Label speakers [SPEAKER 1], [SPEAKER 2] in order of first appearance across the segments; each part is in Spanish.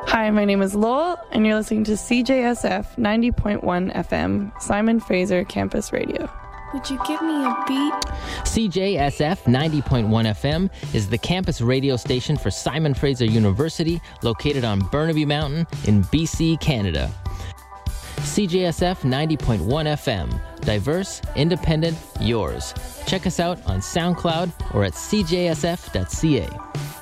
[SPEAKER 1] Hi, my name is Lowell, and you're listening to CJSF 90.1 FM, Simon Fraser Campus Radio.
[SPEAKER 2] Would you give me a beat?
[SPEAKER 3] CJSF 90.1 FM is the campus radio station for Simon Fraser University, located on Burnaby Mountain in BC, Canada. CJSF 90.1 FM, diverse, independent, yours. Check us out on SoundCloud or at cjsf.ca.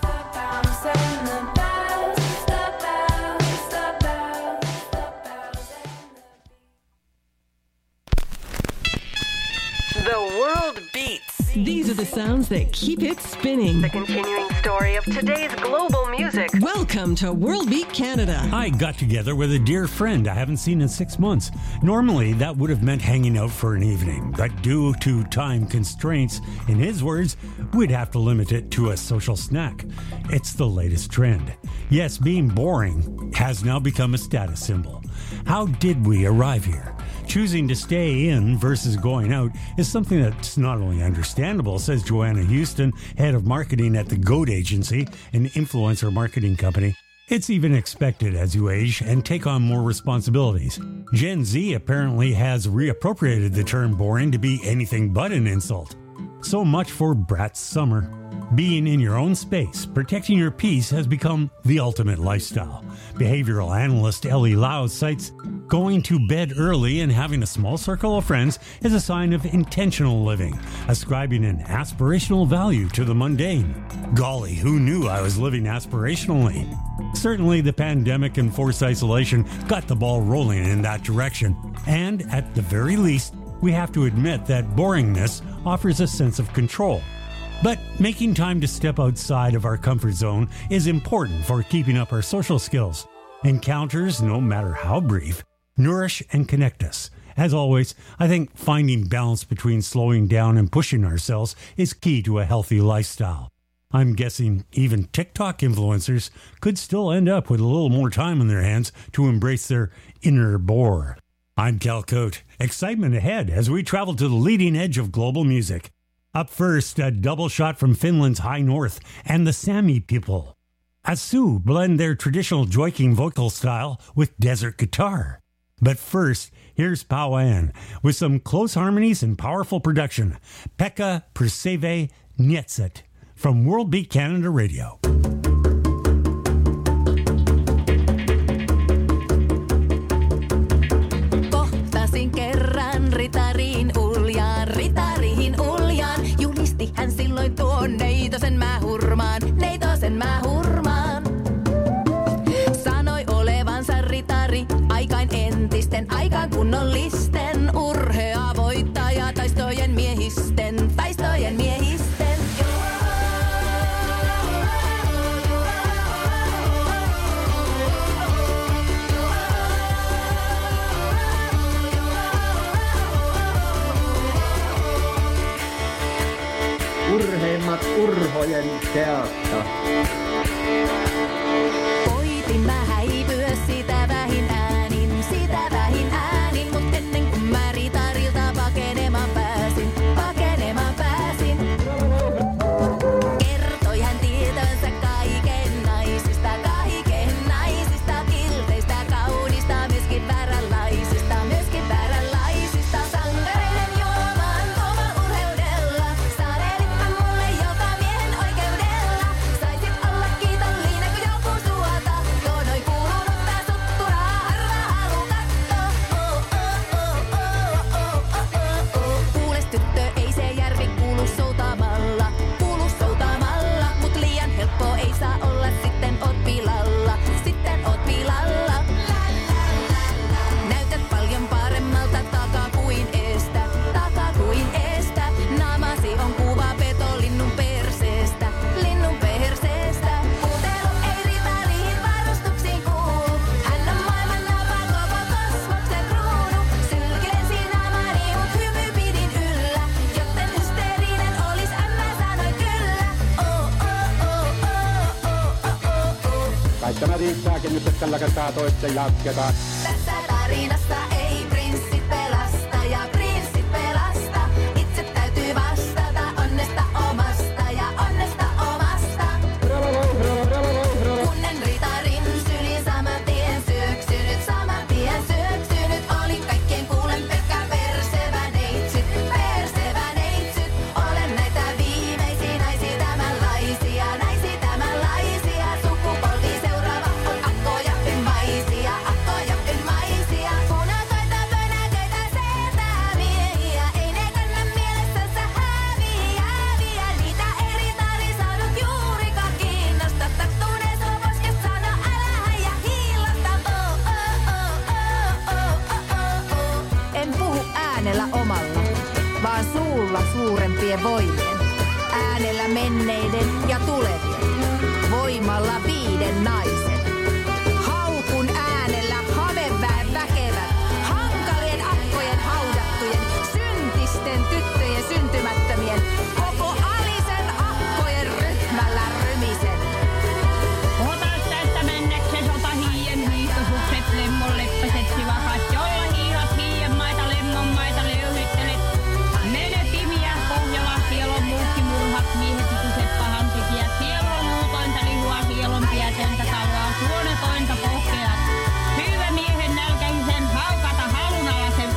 [SPEAKER 4] The world beats.
[SPEAKER 5] These are the sounds that keep it spinning.
[SPEAKER 4] The continuing story of today's global music.
[SPEAKER 5] Welcome to World Beat Canada.
[SPEAKER 6] I got together with a dear friend I haven't seen in 6 months. Normally, that would have meant hanging out for an evening, but due to time constraints, in his words, we'd have to limit it to a social snack. It's the latest trend. Yes, being boring has now become a status symbol. How did we arrive here? Choosing to stay in versus going out is something that's not only understandable, says Joanna Houston, head of marketing at the Goat Agency, an influencer marketing company. It's even expected as you age and take on more responsibilities. Gen Z apparently has reappropriated the term boring to be anything but an insult. So much for Brat's summer. Being in your own space, protecting your peace has become the ultimate lifestyle. Behavioral analyst Ellie Lau cites going to bed early and having a small circle of friends is a sign of intentional living, ascribing an aspirational value to the mundane. Golly, who knew I was living aspirationally? Certainly the pandemic and forced isolation got the ball rolling in that direction, and at the very least, we have to admit that boringness offers a sense of control. But making time to step outside of our comfort zone is important for keeping up our social skills. Encounters, no matter how brief, nourish and connect us. As always, I think finding balance between slowing down and pushing ourselves is key to a healthy lifestyle. I'm guessing even TikTok influencers could still end up with a little more time on their hands to embrace their inner bore. I'm Cal Cote. Excitement ahead as we travel to the leading edge of global music. Up first, a double shot from Finland's High North and the Sami people. Asu blend their traditional joiking vocal style with desert guitar. But first, here's Pauan with some close harmonies and powerful production. Pekka Perseve Nietset from World Beat Canada Radio.
[SPEAKER 7] Kohtasin kerran ritariin uljaan, julisti hän silloin tuon neitosen mä hurmaan. Sanoi olevansa ritari, aikain entisten, aikaan kunnollisten, urhea voittaja taistojen miehisten.
[SPEAKER 8] Urheimmat urhojen teatta.
[SPEAKER 7] Koitin mä häipyä sitä vähin äänin, mut ennen kuin mä ritarilta pakenemaan pääsin. Kertoi hän tietänsä kaiken naisista, kilteistä, kaunista, myöskin vääränlaisista. Sankareiden juomaan kova urheudella, saneelitpa mulle joka miehen oikeudella. Saisit olla kiitollinen kun joku suota, tuo noi kuulunut tää sutturaa, harva halu kattoo. Kuules tyttö, ei se järvi kuulu soutamalla, mut liian helppo ei saa olla, sitten oot pilalla. Näytät paljon paremmalta takaa kuin eestä. Naamasi on kuva petolinnun perseestä. Puutelu ei ritariin varustuksiin kuulu. Hän on maailman napa, koko kosmoksen kruunu. Sylkilensi naamani, mut hymy pidin yllä. Jotten hysteerinen olis, mä sanoin kyllä.
[SPEAKER 8] Kai tämä riittääkin nyt, että tällä kertaa toisten jatketaan.
[SPEAKER 7] Tässä tarinassa ei prinssit pelasta ja prinssit pelasta. Itse täytyy vastata onnesta omasta. Kunnen ritarin syliin sama kuulla suurempien voimien. Äänellä menneiden ja tulevien. Voimalla 5 naisen. Haukun äänellä hameväen väkevät. Hankalien akkojen haudattujen. Syntisten tyttöjen syntymättömien. Koko alisen akkojen ryhmällä rymisen.
[SPEAKER 9] Otas tästä mennäksesi, ota hien hiihtosukset, lemmon leppäset sivakat, jolla hiihat hiienmaita, lemmonmaita löyhyttelet. Mene pimiä Pohjola, sielon muukki murhat, miehet ikuiset pahantekijät, sielon muutointa lihua, sielon piätentä kauaa, suonetointa pohkeat. Hyvä miehen nälkäisen, haukata halunalasen.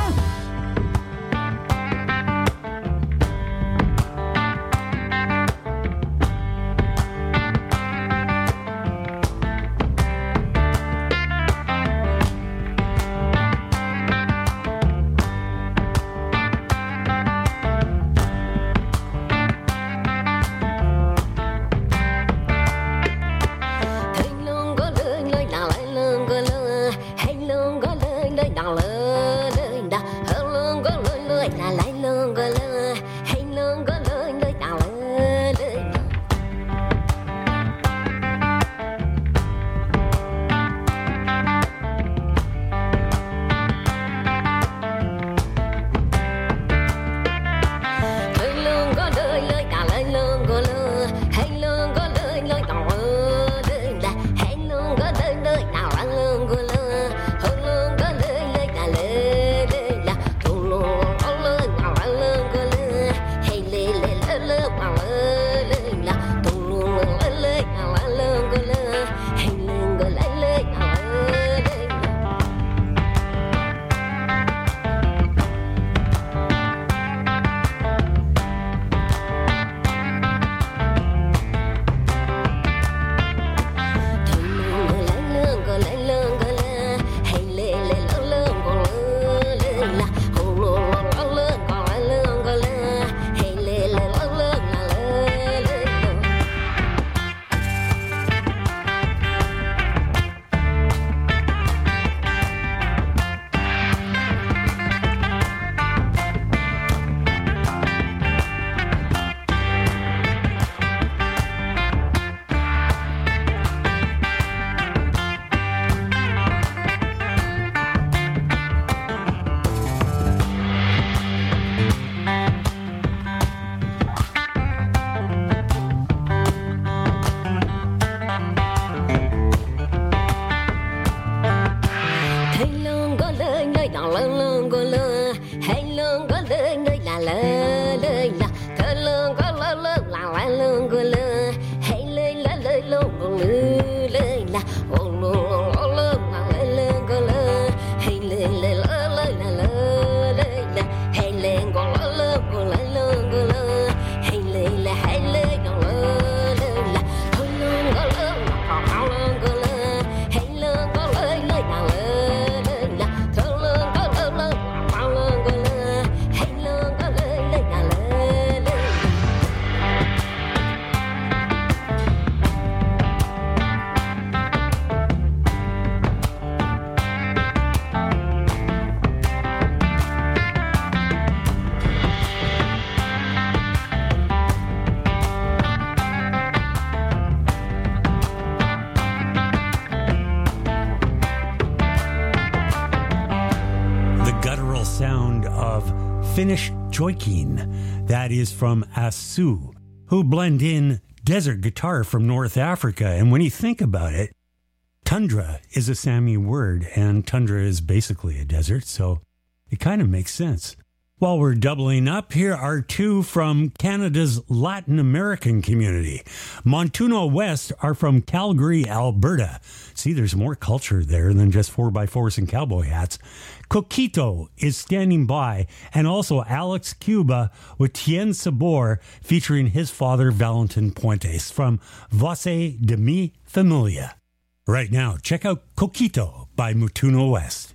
[SPEAKER 6] Finnish joiking. That is from Asu, who blend in desert guitar from North Africa. And when you think about it, tundra is a Sami word, and tundra is basically a desert, so it kind of makes sense. While we're doubling up, here are 2 from Canada's Latin American community. Montuno West are from Calgary, Alberta. See, there's more culture there than just 4x4s and cowboy hats. Coquito is standing by, and also Alex Cuba with Tien Sabor featuring his father, Valentin Puentes, from Voce de mi Familia. Right now, check out Coquito by Montuno West.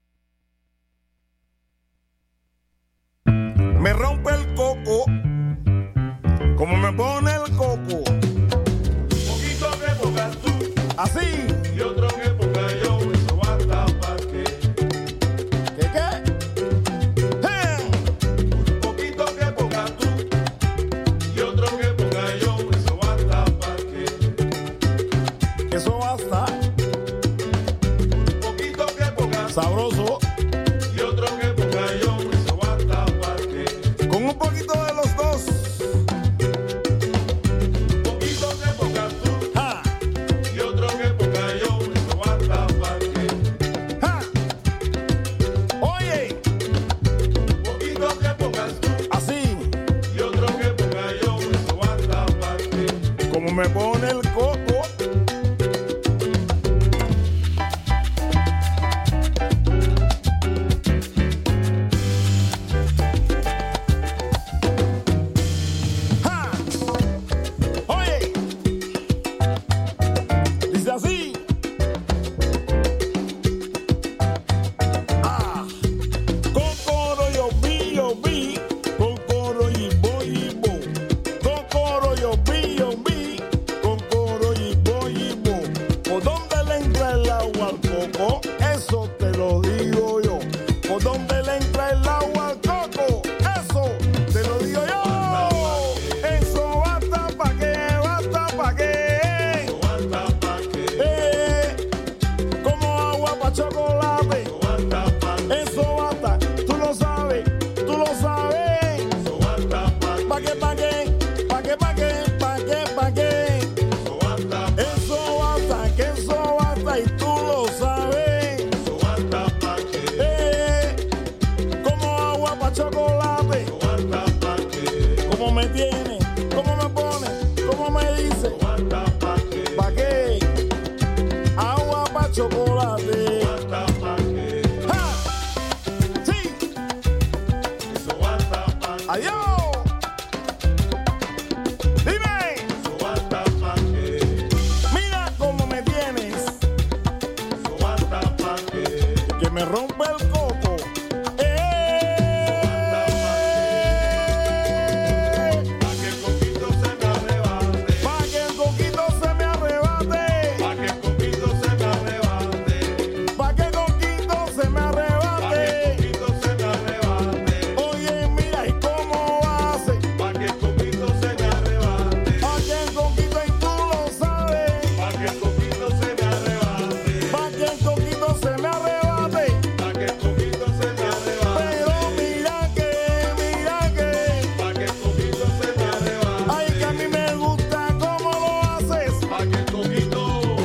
[SPEAKER 10] Me rompe el coco, como me pone el coco. Poquito que pongas tú, así. Y otro que ponga yo, eso basta pa' qué. ¿Qué? Un poquito que entra el agua al coco? Eso te lo digo yo. ¿Por dónde le entra el agua al coco? Eso te lo digo yo. Eso basta pa' qué, basta pa' qué. Eso basta pa' qué. Como agua pa' chocolate. Eso basta pa' qué. Eso basta, tú lo sabes, tú lo sabes. Eso basta pa' qué, pa' qué, pa' qué, pa' qué, pa' qué, pa' qué. Eso basta, que eso basta y tú lo sabes. Eso basta pa' qué. Como agua pa' chocolate. Eso basta pa' qué. Como me tiene, como me pone, como me dice. Eso basta pa' qué. ¿Pa' qué? Agua pa' chocolate. Eso basta pa' qué. ¡Ja! ¡Sí! Eso basta pa' qué. ¡Adiós! ¡Dime! Eso basta pa' qué. Mira cómo me tienes. Eso basta pa' qué. Que me rompe el coco. Pa' que el coquito se me arrebate. Pa' que el coquito se me arrebate. Pa' que el coquito se me arrebate. Pa' que el coquito se me arrebate. Pa' que el coquito se me arrebate. Oye, mira, ¿y cómo hace? Pa' que el coquito se me arrebate. Pa' que el coquito, y tú lo sabes. Pa' que el coquito se me arrebate. Pa' que el coquito se me arrebate. Pa' que el coquito se me arrebate. Pero mira que, pa' que el coquito se me arrebate. Ay, que a mí me gusta cómo lo haces. Pa' que el coquito.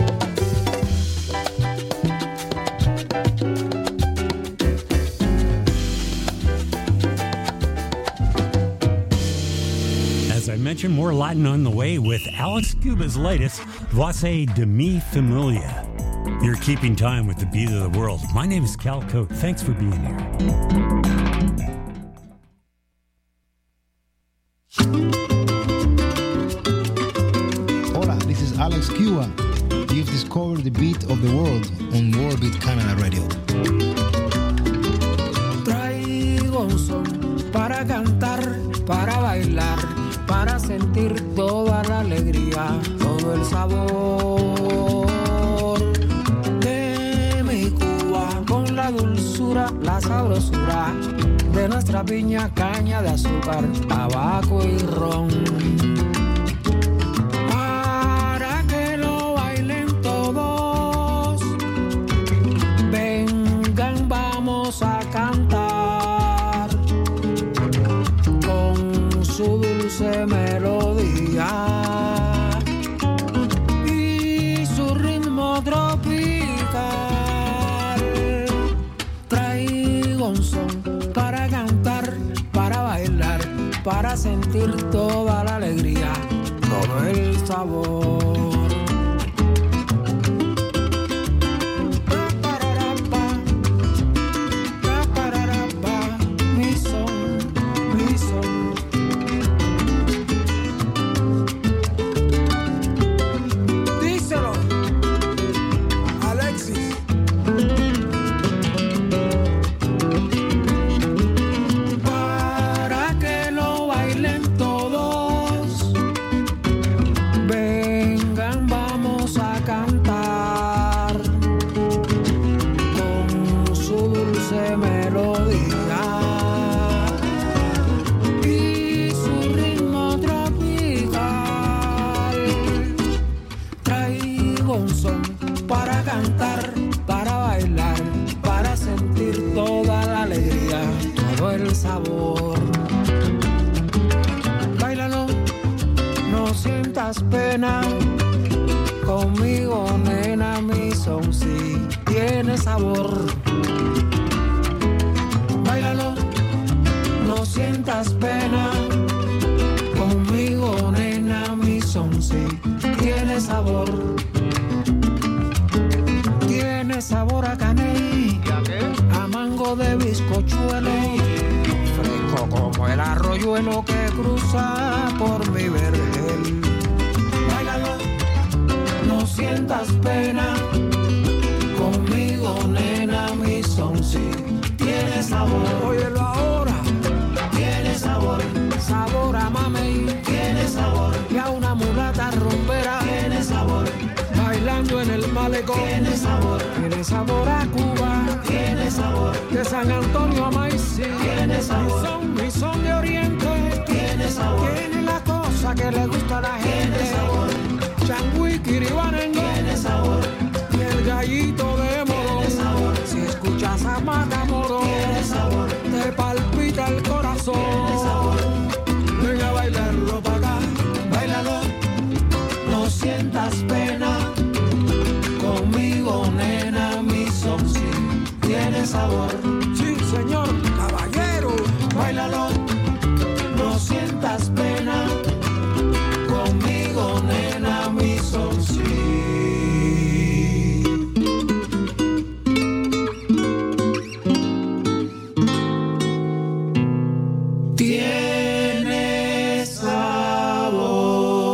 [SPEAKER 6] As I mentioned, more Latin on the way with Alex Cuba's latest, Voce de mi Familia. You're keeping time with the beat of the world. My name is Cal Cote. Thanks for being here.
[SPEAKER 11] Hola, this is Alex Cuba. You've discovered the beat of the world on World Beat Canada Radio.
[SPEAKER 12] Traigo un son para cantar, para bailar, para sentir toda la alegría, todo el sabor de mi Cuba, con la dulzura, la sabrosura de nuestra piña, caña de azúcar, tabaco y ron. Para que lo bailen todos, vengan, vamos a cantar con su dulce melodía y su ritmo tropical. Traigo un son para cantar, para bailar, para sentir toda la alegría, todo el sabor. Mi son, mi son. Díselo, Alexis. Para que lo bailen todos, vengan, vamos a cantar con su dulce melodía y su ritmo tropical. Traigo un son para cantar, para bailar, para sentir toda la alegría, todo el sabor. Báilalo, no sientas pena, conmigo nena, mi son sí tiene sabor. Báilalo, no sientas pena, conmigo nena, mi son sí tiene sabor. Tiene sabor a caney, a mango de bizcochuelo, fresco como el arroyuelo que cruza por mi vergel. Báilalo, no sientas pena, conmigo nena, mi son sí tiene sabor. Óyelo ahora, tiene sabor, sabor a mamey, tiene sabor, y a una mulata rumbera, tiene sabor, bailando en el malecón, tiene tiene sabor a Cuba, tiene sabor de San Antonio a Maicí, tiene sabor mi son de Oriente, tiene sabor, tiene la cosa que le gusta a la gente, tiene sabor, changüí, quiribanengo, tiene sabor, y el gallito de Morón, tiene sabor, si escuchas a Matamoros, tiene sabor, te palpita el corazón, tiene sabor, venga a bailarlo para acá, bailalo, no sientas pena. Conmigo, nena, mi son sí tiene sabor. Sí, señor, caballero, báilalo, no sientas pena. Conmigo, nena, mi son sí. Tiene sabor.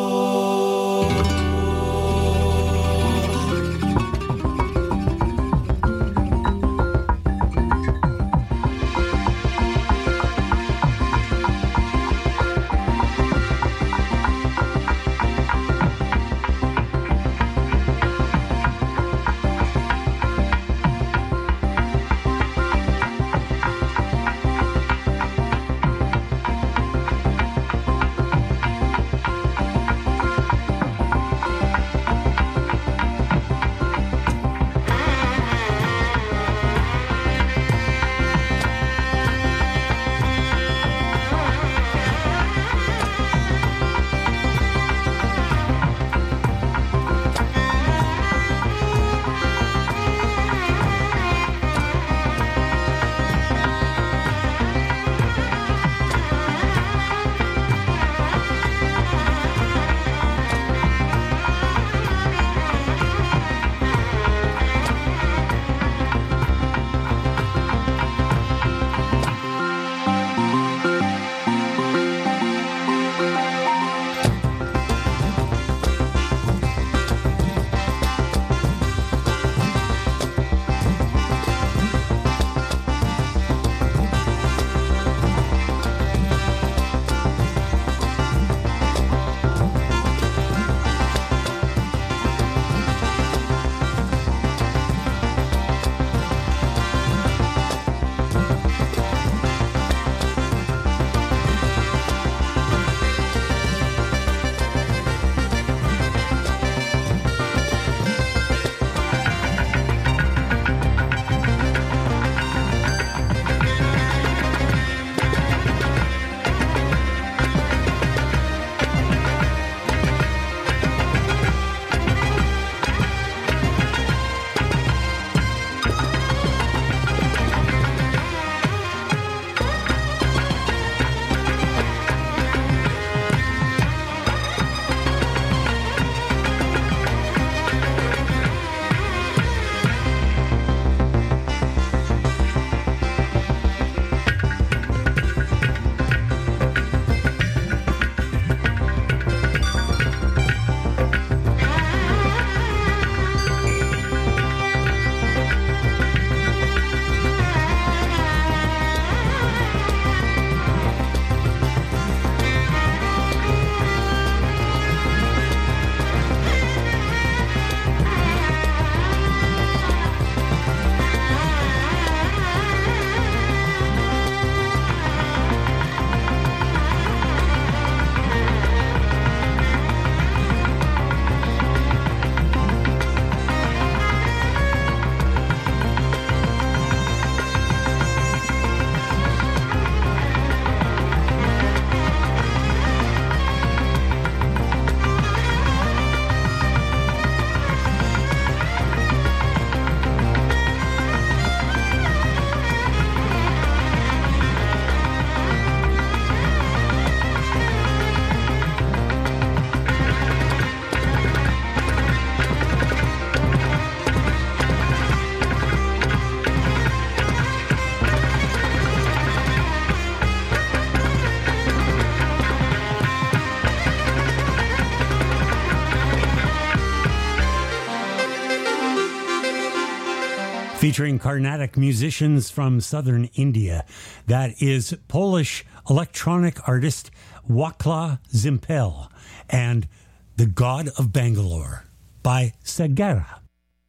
[SPEAKER 6] featuring Carnatic musicians from southern India. That is Polish electronic artist Wacław Zimpel and The God of Bangalore by Segera.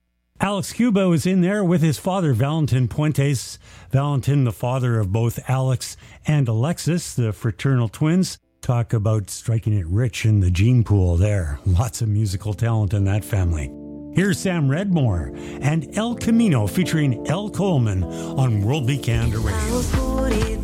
[SPEAKER 6] Alex Cuba was in there with his father, Valentin Puentes. Valentin, the father of both Alex and Alexis, the fraternal twins. Talk about striking it rich in the gene pool there. Lots of musical talent in that family. Here's Sam Redmore and El Camino featuring El Coleman on World Beat Canada Radio.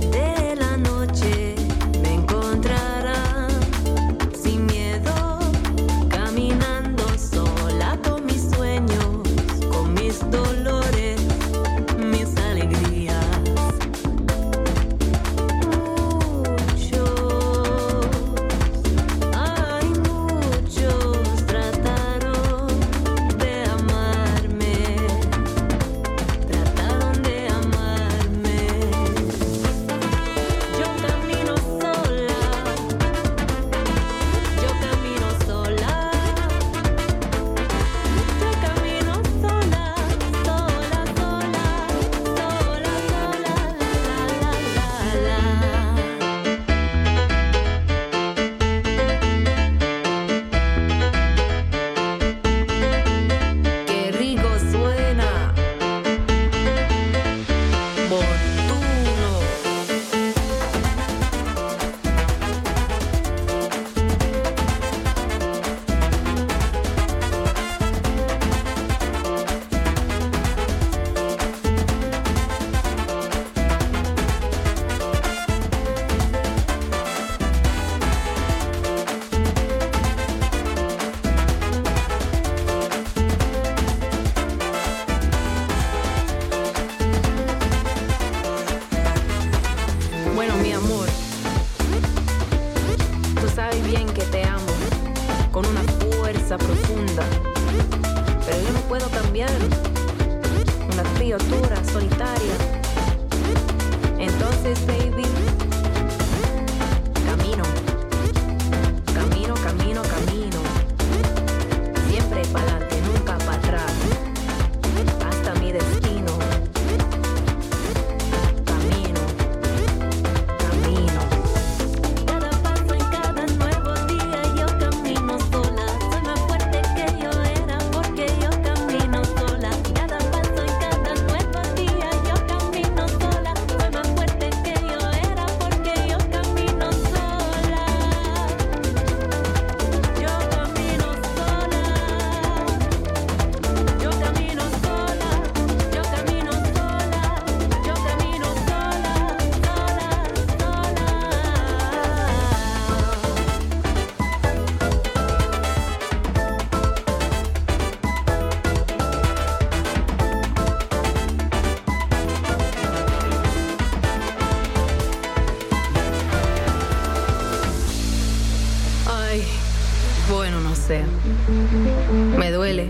[SPEAKER 13] Me duele,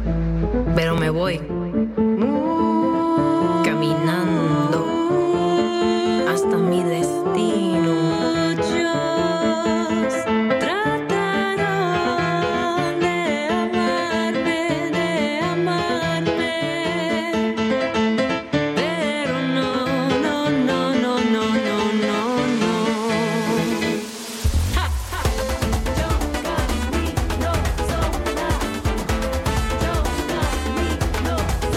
[SPEAKER 13] pero me voy caminando hasta mi destino. Muchos trataron de amarme, pero no. Yo camino sola,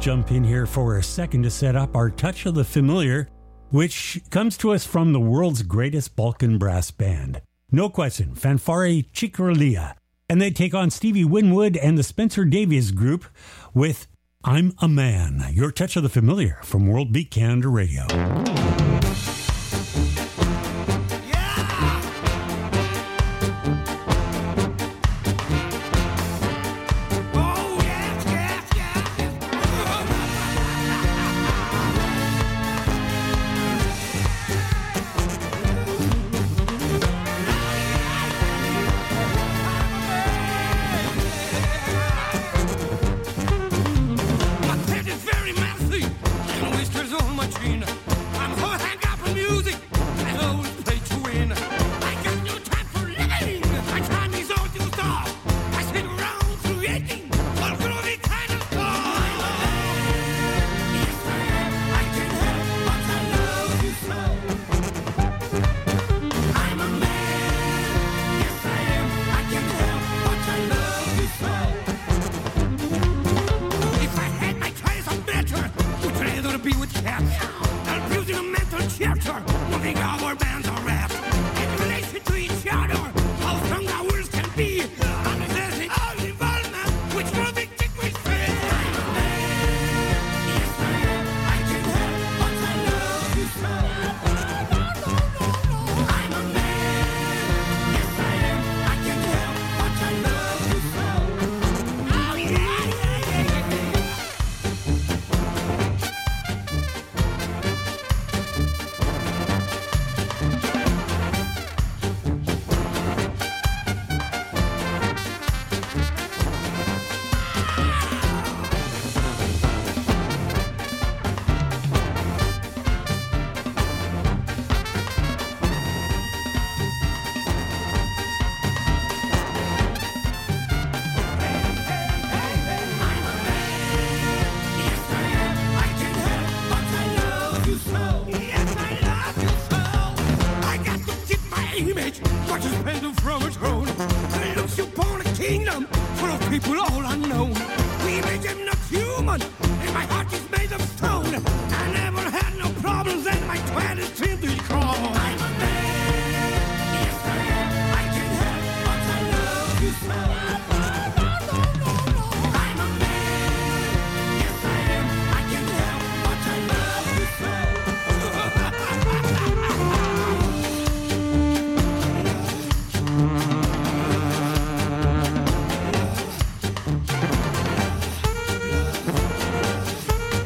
[SPEAKER 6] jump in here for a second to set up our Touch of the Familiar, which comes to us from the world's greatest Balkan brass band. No question, Fanfare Chicralia. And they take on Stevie Winwood and the Spencer Davies Group with I'm a Man. Your Touch of the Familiar from World Beat Canada Radio.
[SPEAKER 12] People all unknown. We made them not human, and my heart is made of stone. And